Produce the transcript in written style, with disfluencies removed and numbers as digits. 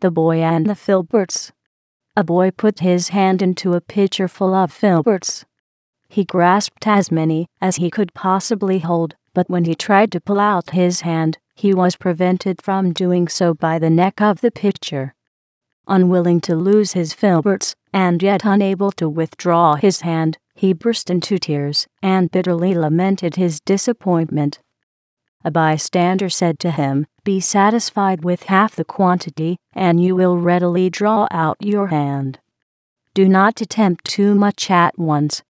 The Boy and the Filberts. A boy put his hand into a pitcher full of filberts. He grasped as many as he could possibly hold, but when he tried to pull out his hand, he was prevented from doing so by the neck of the pitcher. Unwilling to lose his filberts, and yet unable to withdraw his hand, he burst into tears, and bitterly lamented his disappointment. A bystander said to him, "Be satisfied with half the quantity, and you will readily draw out your hand. Do not attempt too much at once,